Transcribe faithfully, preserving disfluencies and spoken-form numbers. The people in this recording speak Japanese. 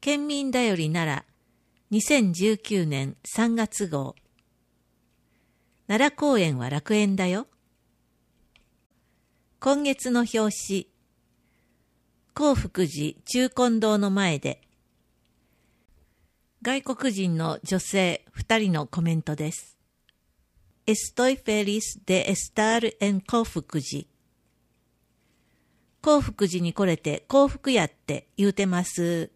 県民だよりならにせんじゅうきゅうねんさんがつ号。奈良公園は楽園だよ。今月の表紙。興福寺中金堂の前で。外国人の女性二人のコメントです。Estoy feliz de estar en 興福寺。興福寺に来れて幸福やって言うてます。